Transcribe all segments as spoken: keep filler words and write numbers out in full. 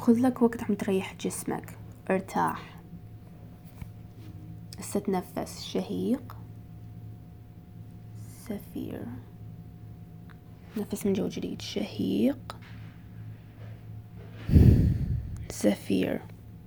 خذ لك وقت عم تريح جسمك، ارتاح. هسه تنفس شهيق زفير، نفس من جو جديد، شهيق زفير.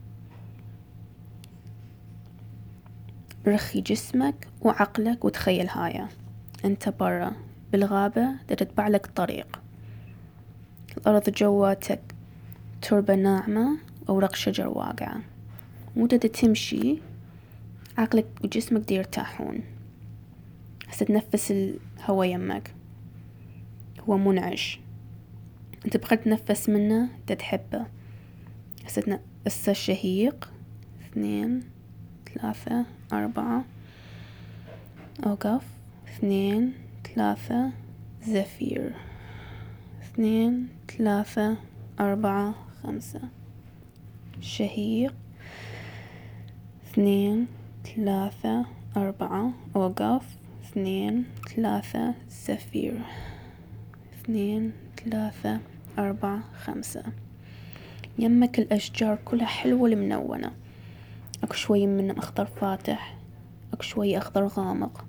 رخي جسمك وعقلك وتخيل هاي انت برا بالغابة تتبع لك طريق، الأرض جواتك تربة ناعمة، أوراق شجر واقعة، وانت تمشي عقلك وجسمك دي يرتاحون. هسه تنفس الهوا يمك، هو منعش، انت بغيت تنفس منه تتحبه. هسه هسه شهيق، اثنين ثلاثة أربعة، أوقف، اثنين ثلاثة، زفير، اثنين ثلاثة أربعة خمسة، شهيق، اثنين ثلاثة أربعة، أوقف، اثنين ثلاثة، زفير، اثنين ثلاثة أربعة خمسة. يمك الأشجار كلها حلوة المنونة، أكو شوي من أخضر فاتح، أكو شوي أخضر غامق،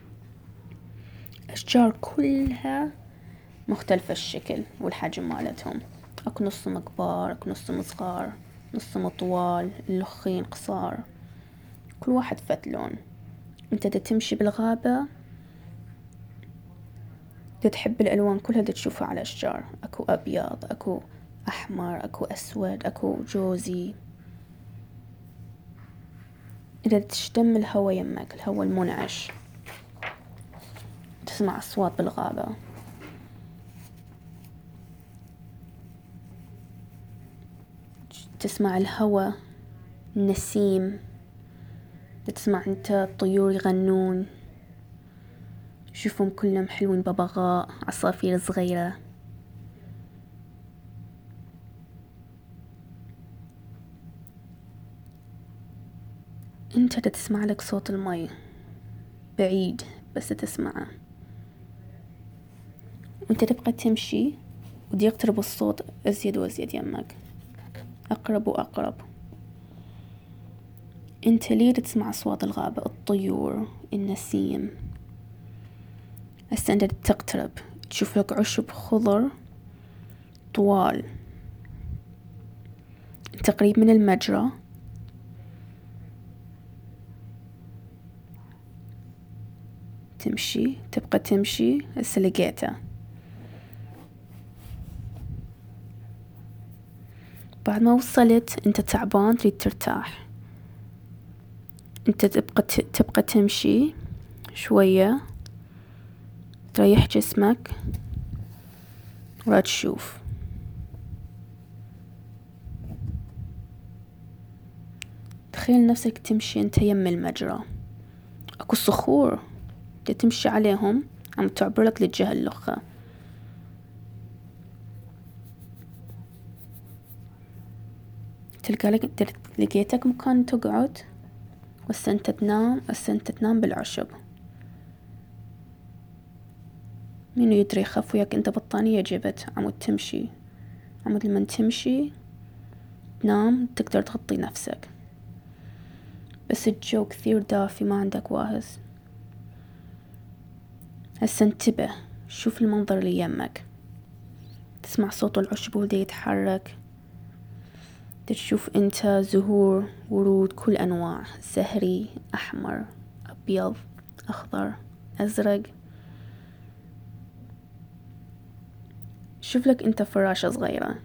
الأشجار كلها مختلفة الشكل والحجم مالتهم، أكو نصهم كبار، أكو نصهم صغار، نصهم طوال، اللخين قصار، كل واحد فت لون. انت تمشي بالغابة تحب الألوان كلها تشوفها على الأشجار، أكو أبيض، أكو أحمر، أكو أسود، أكو جوزي. إذا تشتم الهوا يمك، الهوا المنعش، تسمع أصوات بالغابة، تسمع الهوا، النسيم، تسمع انت الطيور يغنون، شوفهم كلهم حلوين، ببغاء، عصافير صغيرة. انت تسمع لك صوت المي بعيد بس تسمعه، وانت تبقى تمشي ودي يقترب الصوت ازيد وازيد يمك، اقرب واقرب. انت ليه تسمع اصوات الغابة، الطيور، النسيم. هسه انت تقترب تشوف لك عشب خضر طوال، انت قريب من المجرى، تمشي تبقى تمشي. هسه لقيته، بعد ما وصلت انت تعبان تريد ترتاح، انت تبقى تبقى تمشي شوية تريح جسمك ولا تشوف. تخيل نفسك تمشي انت يم المجرى، اكو صخور تمشي عليهم عم تعبرلك للجهة الأخرى. تلقى لك لقيتك مكان تقعد، بس انت تنام، بس انت تنام بالعشب. منو يدري خف وياك انت بطانية جبت عمود تمشي، عمود لمن تمشي تنام تقدر تغطي نفسك، بس الجو كثير دافي ما عندك واهز. هسه انتبه، شوف المنظر اللي يمك، تسمع صوت العشب وهو يتحرك، تشوف انت زهور، ورود كل انواع، زهري، احمر، ابيض، اخضر، ازرق. شوف لك انت فراشة صغيرة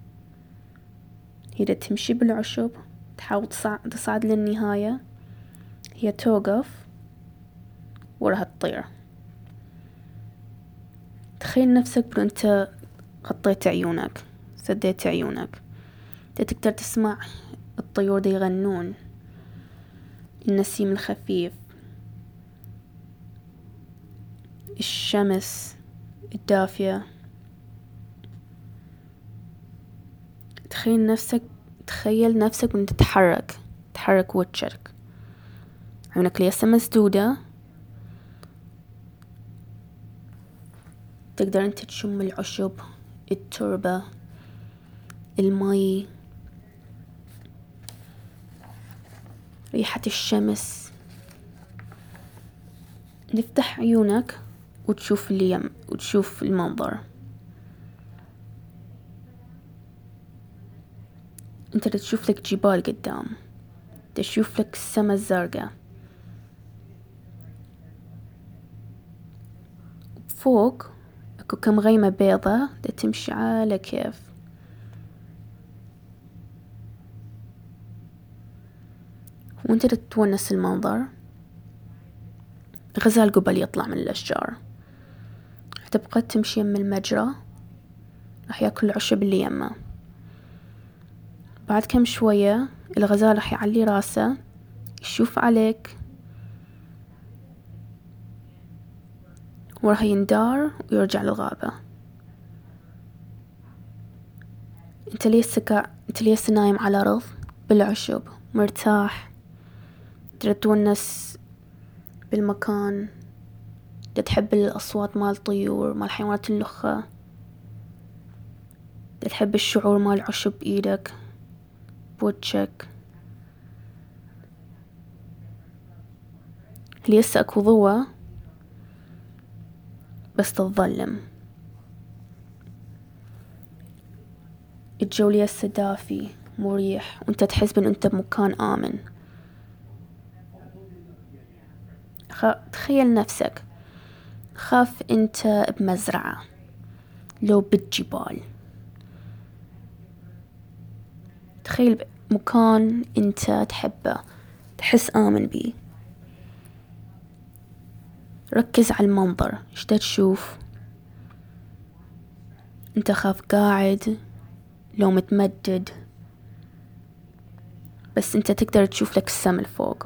هي تمشي بالعشب، تحاول تصعد, تصعد للنهاية، هي توقف وراها تطير. تخيل نفسك بلو انت غطيت عيونك، سديت عيونك، تقدر تسمع الطيور دي يغنون، النسيم الخفيف، الشمس الدافية. تخيل نفسك تخيل نفسك وانت تتحرك، تحرك وجهك، عيونك لسه مسدودة، تقدر انت تشم العشب، التربة، المي، ريحة الشمس. تفتح عيونك وتشوف اليم وتشوف المنظر. انت تشوف لك جبال قدام، تشوف لك السما الزرقاء فوق، اكو كم غيمة بيضة تمشي على كيف. وانت تتونس المنظر، غزال قبل يطلع من الأشجار، تبقى تمشي يم المجرى، راح ياكل العشب اللي يمه. بعد كم شوية الغزال راح يعلي راسه يشوف عليك، وراح يندار ويرجع للغابة. انت ليس كا... انت ليس نايم على أرض بالعشب مرتاح، تتونس بالمكان، تحب الأصوات مال الطيور مال الحيوانات اللخة، تحب الشعور مال العشب بإيدك بوجهك. ليس اكو ضوء بس تظلم. الجو ليس دافي مريح، وانت تحس بان انت بمكان آمن. خ... تخيل نفسك خاف انت بمزرعة لو بالجبال، تخيل مكان انت تحبه تحس آمن بيه. ركز على المنظر، ايش تشوف؟ انت خاف قاعد لو متمدد، بس انت تقدر تشوف لك السما الفوق.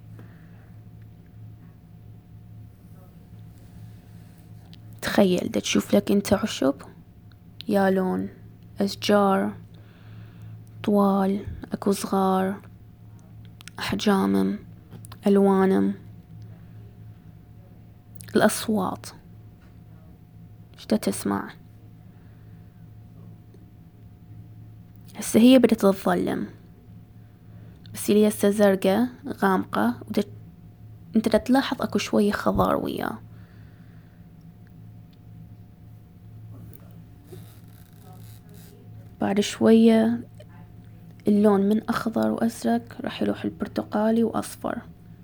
تخيل دا تشوف لك انت عشب يا لون، أشجار طوال، اكو صغار، أحجامم، ألوانم، الأصوات ايش دا تسمع. هسه هي بدت تظلم، بس هي هسه زرقة غامقة، ودت... انت دا تلاحظ اكو شوية خضار وياه. بعد شوية اللون من أخضر وأزرق راح يروح البرتقالي وأصفر،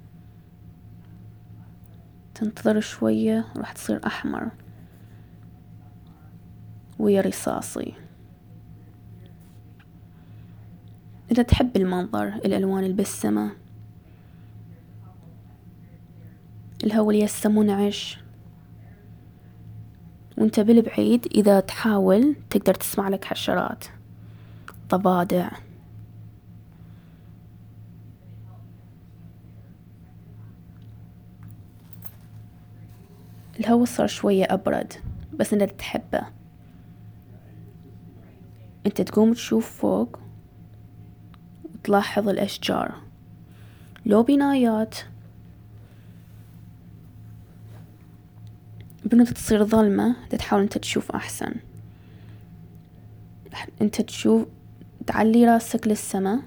تنتظر شوية راح تصير أحمر ويا رصاصي. إذا تحب المنظر الألوان اللي بالسما، الهوا اللي هسه منعش، وانت بالبعيد إذا تحاول تقدر تسمع لك حشرات، ضفادع. الهوا صار شوية أبرد بس انت تحبه. انت تقوم تشوف فوق وتلاحظ الأشجار لو بنايات، بنت تصير ظلمة، تحاول انت تشوف أحسن. انت تشوف، تعلي راسك للسما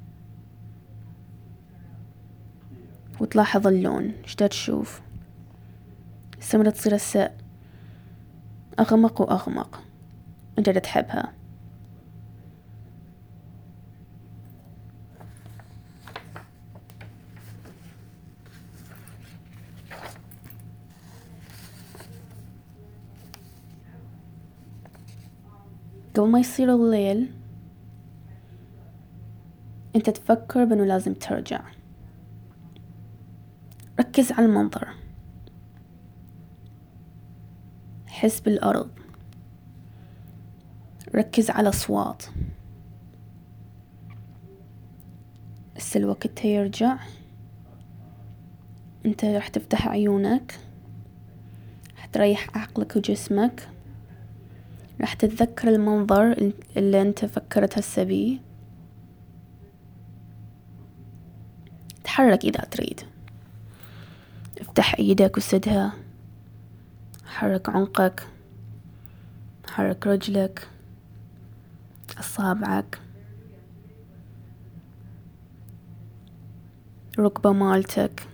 وتلاحظ اللون، ايش تشوف؟ السما تصير هسه أغمق وأغمق، انت تحبها. قبل ما يصير الليل انت تفكر بانه لازم ترجع. ركز على المنظر، حس بالأرض، ركز على أصوات. هسه الوقت يرجع، انت راح تفتح عيونك، راح تريح عقلك وجسمك، راح تتذكر المنظر اللي انت فكرت هسه بيه. تحرك إذا تريد، افتح ايدك وسدها، حرك عنقك، حرك رجلك، أصابعك. ركبة مالتك،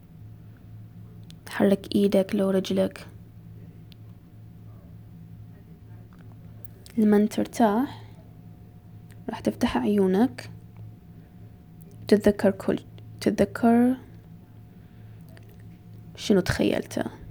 حرك ايدك لو رجلك. لمن ترتاح راح تفتح عيونك وتتذكر كل تتذكر شنو تخيلته.